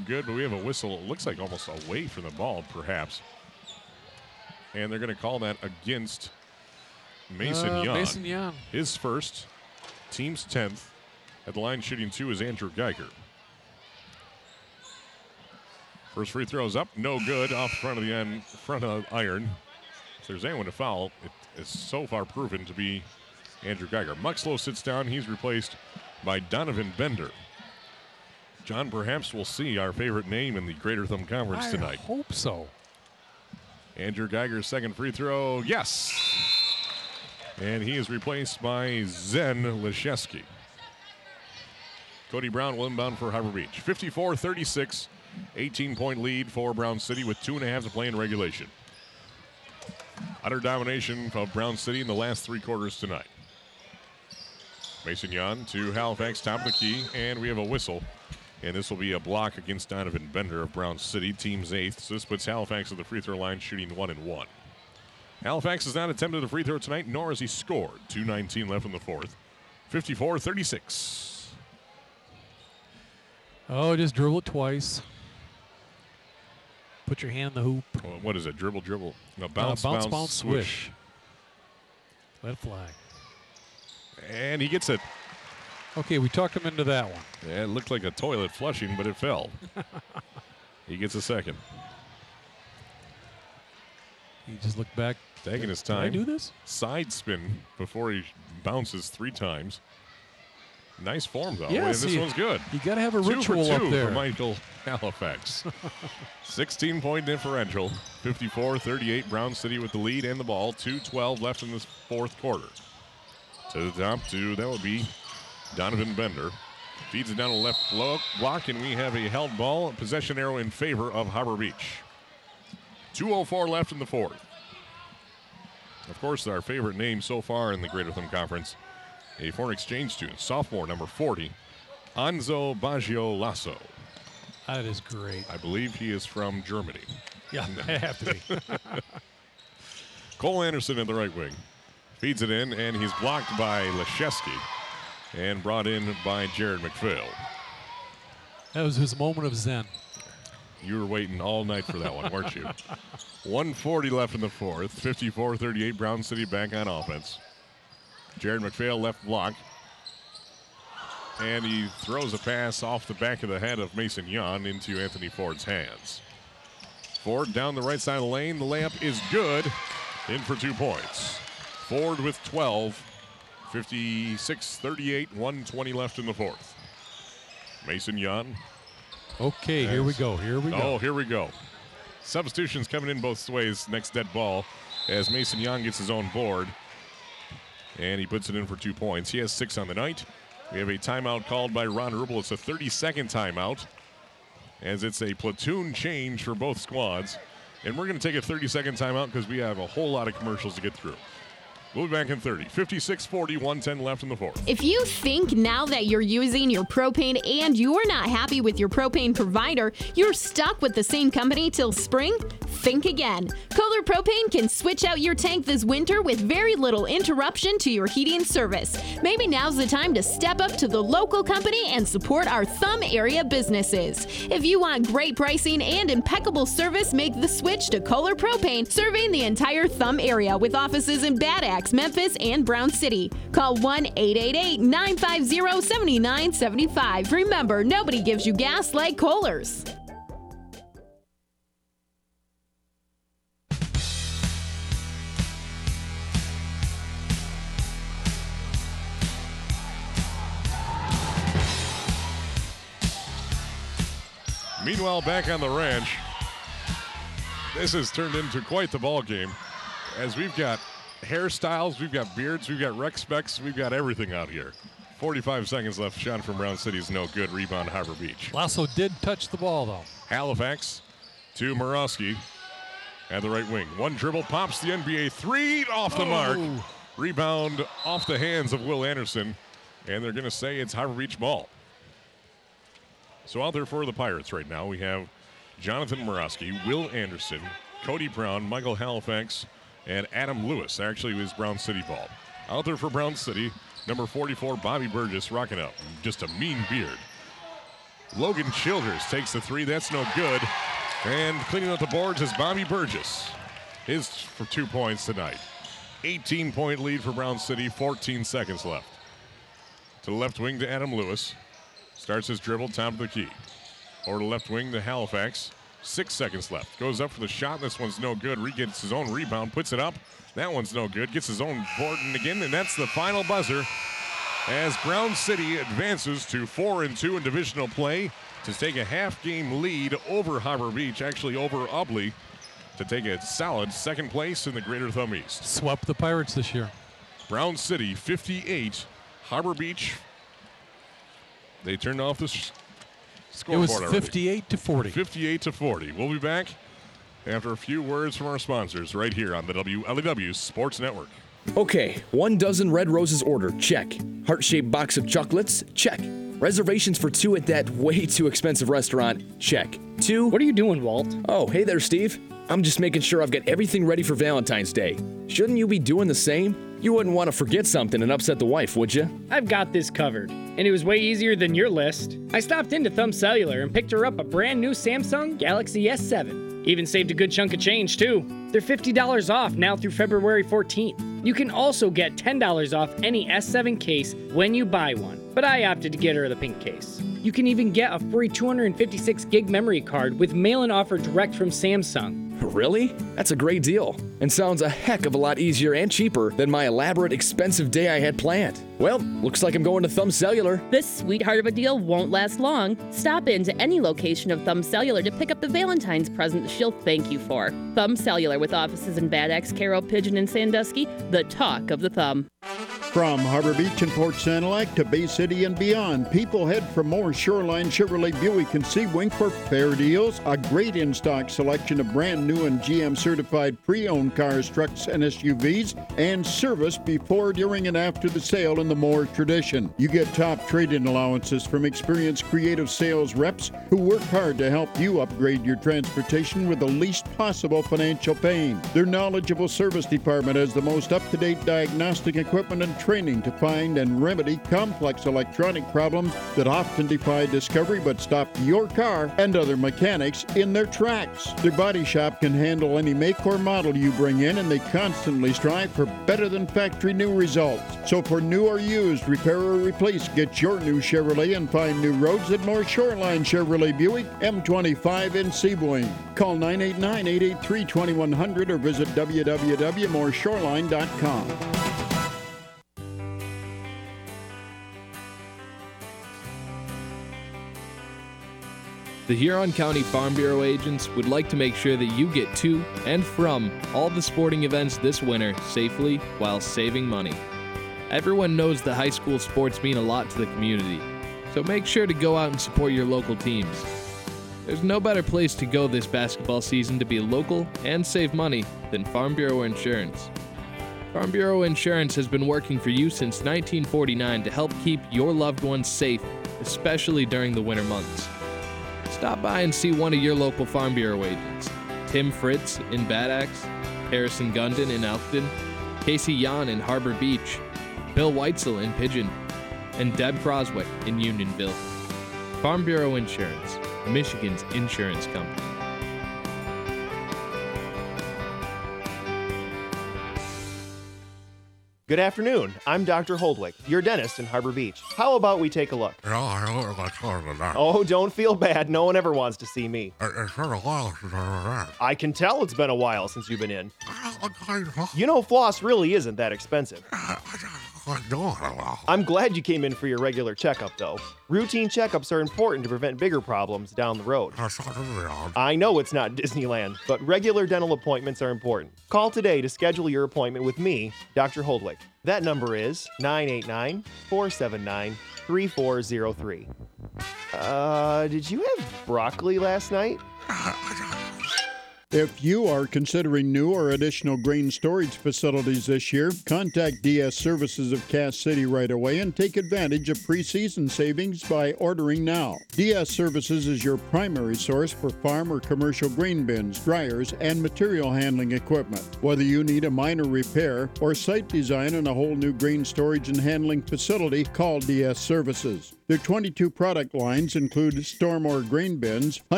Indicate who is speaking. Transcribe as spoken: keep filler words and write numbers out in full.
Speaker 1: good, but we have a whistle, it looks like almost away from the ball, perhaps. And they're going to call that against Mason
Speaker 2: uh,
Speaker 1: Young.
Speaker 2: Mason Young.
Speaker 1: His first, team's tenth. At the line shooting two is Andrew Geiger. First free throw is up, no good, off front of the end, front of the iron. If there's anyone to foul, it is so far proven to be Andrew Geiger. Muxlow sits down, he's replaced by Donovan Bender. John, perhaps we'll see our favorite name in the Greater Thumb Conference
Speaker 2: I
Speaker 1: tonight.
Speaker 2: I hope so.
Speaker 1: Andrew Geiger's second free throw, yes! And he is replaced by Zen Leszewski. Cody Brown will inbound for Harbor Beach. fifty-four thirty-six, eighteen-point lead for Brown City with two and a half to play in regulation. Utter domination of Brown City in the last three quarters tonight. Mason Young to Halifax, top of the key, and we have a whistle. And this will be a block against Donovan Bender of Brown City, team's eighth. So this puts Halifax at the free throw line, shooting one and one. Halifax has not attempted a free throw tonight, nor has he scored. two nineteen left in the fourth. fifty-four thirty-six.
Speaker 2: Oh, just dribble it twice. Put your hand in the hoop.
Speaker 1: Well, what is it? Dribble, dribble. No, bounce,
Speaker 2: uh, bounce,
Speaker 1: bounce,
Speaker 2: bounce,
Speaker 1: swish.
Speaker 2: swish. Let it fly.
Speaker 1: And he gets it.
Speaker 2: Okay, we talked him into that one.
Speaker 1: Yeah, it looked like a toilet flushing, but it fell. He gets a second.
Speaker 2: He just looked back.
Speaker 1: Taking his
Speaker 2: Did I
Speaker 1: time.
Speaker 2: do this?
Speaker 1: Side spin before he bounces three times. Nice form, though.
Speaker 2: Yeah,
Speaker 1: and this
Speaker 2: see,
Speaker 1: one's good.
Speaker 2: You got to have a
Speaker 1: Two
Speaker 2: ritual
Speaker 1: for two
Speaker 2: up there.
Speaker 1: for Michael Halifax. sixteen-point differential. fifty-four thirty-eight. Brown City with the lead and the ball. two twelve left in this fourth quarter. To the top two, that would be Donovan Bender. Feeds it down the left block, and we have a held ball. Possession arrow in favor of Harbor Beach. two oh four left in the fourth. Of course, our favorite name so far in the Greater Thumb Conference, a foreign exchange student, sophomore, number forty, Anzo Baggio Lasso.
Speaker 2: That is great.
Speaker 1: I believe he is from Germany.
Speaker 2: Yeah, they have to be.
Speaker 1: Cole Anderson in the right wing. Feeds it in, and he's blocked by Leszewski and brought in by Jared McPhail.
Speaker 2: That was his moment of zen.
Speaker 1: You were waiting all night for that one, weren't you? one forty left in the fourth. fifty-four thirty-eight, Brown City back on offense. Jared McPhail left block. And he throws a pass off the back of the head of Mason Young into Anthony Ford's hands. Ford down the right side of the lane. The layup is good. In for two points. Ford with twelve. fifty-six thirty-eight, one twenty left in the fourth. Mason Young.
Speaker 2: Okay, here we go. Here we go.
Speaker 1: Oh, here we go. Substitutions coming in both ways. Next dead ball as Mason Young gets his own board. And he puts it in for two points. He has six on the night. We have a timeout called by Ron Rubel. It's a thirty-second timeout as it's a platoon change for both squads. And we're going to take a thirty-second timeout because we have a whole lot of commercials to get through. We'll be back in thirty. fifty-six forty, one ten left in the fourth.
Speaker 3: If you think now that you're using your propane and you're not happy with your propane provider, you're stuck with the same company till spring, think again. Kohler Propane can switch out your tank this winter with very little interruption to your heating service. Maybe now's the time to step up to the local company and support our Thumb area businesses. If you want great pricing and impeccable service, make the switch to Kohler Propane, serving the entire Thumb area with offices in Bad Axe, Memphis, and Brown City. Call one eight eight eight, nine five zero, seven nine seven five. Remember, nobody gives you gas like Kohler's.
Speaker 1: Meanwhile, back on the ranch, this has turned into quite the ball game as we've got hairstyles, we've got beards, we've got rec specs, we've got everything out here. forty-five seconds left. Shot from Brown City is no good. Rebound Harbor Beach.
Speaker 2: Lasso did touch the ball, though.
Speaker 1: Halifax to Morosky at the right wing. One dribble, pops the N B A three off the mark.
Speaker 2: Oh.
Speaker 1: Rebound off the hands of Will Anderson, and they're going to say it's Harbor Beach ball. So out there for the Pirates right now, we have Jonathan Morosky, Will Anderson, Cody Brown, Michael Halifax, and Adam Lewis. Actually, it was Brown City ball. Out there for Brown City, number forty-four, Bobby Burgess, rocking up. Just a mean beard. Logan Childers takes the three. That's no good. And cleaning up the boards is Bobby Burgess. His for two points tonight. eighteen-point lead for Brown City, fourteen seconds left. To the left wing to Adam Lewis. Starts his dribble, top of the key. Over to left wing to Halifax. Six seconds left. Goes up for the shot. This one's no good. Re gets his own rebound, puts it up. That one's no good. Gets his own board and again, and that's the final buzzer as Brown City advances to four and two in divisional play to take a half-game lead over Harbor Beach, actually over Ubley, to take a solid second place in the Greater Thumb East.
Speaker 2: Swept the Pirates this year.
Speaker 1: Brown City fifty-eight, Harbor Beach. They turned off the sh- scoreboard
Speaker 2: It was
Speaker 1: already.
Speaker 2: fifty-eight to forty.
Speaker 1: fifty-eight to forty. We'll be back after a few words from our sponsors right here on the W L E W Sports Network.
Speaker 4: Okay, one dozen Red Roses order, check. Heart-shaped box of chocolates, check. Reservations for two at that way too expensive restaurant, check. Two.
Speaker 5: What are you doing, Walt?
Speaker 4: Oh, hey there, Steve. I'm just making sure I've got everything ready for Valentine's Day. Shouldn't you be doing the same? You wouldn't want to forget something and upset the wife, would you?
Speaker 5: I've got this covered, and it was way easier than your list. I stopped into Thumb Cellular and picked her up a brand new Samsung Galaxy S seven. Even saved a good chunk of change, too. They're fifty dollars off now through February fourteenth. You can also get ten dollars off any S seven case when you buy one, but I opted to get her the pink case. You can even get a free two hundred fifty-six gig memory card with mail-in offer direct from Samsung.
Speaker 4: Really? That's a great deal, and sounds a heck of a lot easier and cheaper than my elaborate, expensive day I had planned. Well, looks like I'm going to Thumb Cellular.
Speaker 6: This sweetheart of a deal won't last long. Stop into any location of Thumb Cellular to pick up the Valentine's present she'll thank you for. Thumb Cellular, with offices in Bad Axe, Carroll, Pigeon, and Sandusky, the talk of the Thumb.
Speaker 7: From Harbor Beach and Port Sanilac to Bay City and beyond, people head for more Shoreline Chevrolet Buick and Sebring for fair deals, a great in-stock selection of brand new and G M-certified pre-owned cars, trucks, and S U Vs, and service before, during, and after the sale in the Moore tradition. You get top trade-in allowances from experienced creative sales reps who work hard to help you upgrade your transportation with the least possible financial pain. Their knowledgeable service department has the most up-to-date diagnostic equipment and training to find and remedy complex electronic problems that often defy discovery but stop your car and other mechanics in their tracks. Their body shop can handle any make or model you bring in, and they constantly strive for better than factory new results. So for new or used, repair or replace, get your new Chevrolet and find new roads at more Shoreline Chevrolet Buick, M twenty-five in Sebring. Call nine eight nine, eight eight three, two one zero zero or visit w w w dot more shoreline dot com.
Speaker 8: The Huron County Farm Bureau agents would like to make sure that you get to and from all the sporting events this winter safely while saving money. Everyone knows that high school sports mean a lot to the community, so make sure to go out and support your local teams. There's no better place to go this basketball season to be local and save money than Farm Bureau Insurance. Farm Bureau Insurance has been working for you since nineteen forty-nine to help keep your loved ones safe, especially during the winter months. Stop by and see one of your local Farm Bureau agents. Tim Fritz in Bad Axe, Harrison Gundon in Elkton, Casey Yan in Harbor Beach, Bill Weitzel in Pigeon, and Deb Croswick in Unionville. Farm Bureau Insurance, Michigan's insurance company.
Speaker 9: Good afternoon. I'm Doctor Holdwick, your dentist in Harbor Beach. How about we take a look? Oh, don't feel bad. No one ever wants to see me.
Speaker 10: It's been a while since I was that.
Speaker 9: I can tell it's been a while since you've been in. You know, floss really isn't that expensive. I'm glad you came in for your regular checkup, though. Routine checkups are important to prevent bigger problems down the road. I know it's not Disneyland, but regular dental appointments are important. Call today to schedule your appointment with me, Doctor Holdwick. That number is nine eight nine, four seven nine, three four zero three. Uh, did you have broccoli last night?
Speaker 7: If you are considering new or additional grain storage facilities this year, contact D S Services of Cass City right away and take advantage of preseason savings by ordering now. D S Services is your primary source for farm or commercial grain bins, dryers, and material handling equipment. Whether you need a minor repair or site design on a whole new grain storage and handling facility, call D S Services. Their twenty-two product lines include Stormore grain bins,